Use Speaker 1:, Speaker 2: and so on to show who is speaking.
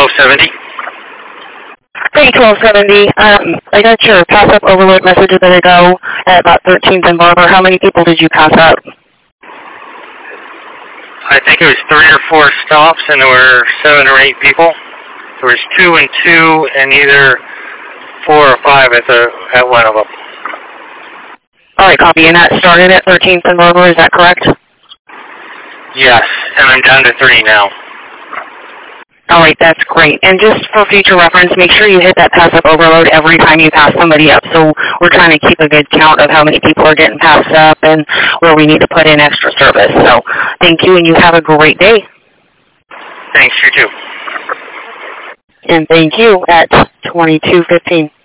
Speaker 1: 1270.
Speaker 2: Hey, 1270. I got your pass-up overload message a bit ago at about 13th and Barber. How many people did you pass up?
Speaker 1: I think it was 3 or 4 stops, and there were 7 or 8 people. There was 2 and 2, and either 4 or 5 at one of them.
Speaker 2: All right, copy. And that started at 13th and Barber, is that correct?
Speaker 1: Yes, and I'm down to 3 now.
Speaker 2: All right, that's great. And just for future reference, make sure you hit that pass-up overload every time you pass somebody up. So we're trying to keep a good count of how many people are getting passed up and where we need to put in extra service. So thank you, and you have a great day.
Speaker 1: Thanks, you too.
Speaker 2: And thank you at 22:15.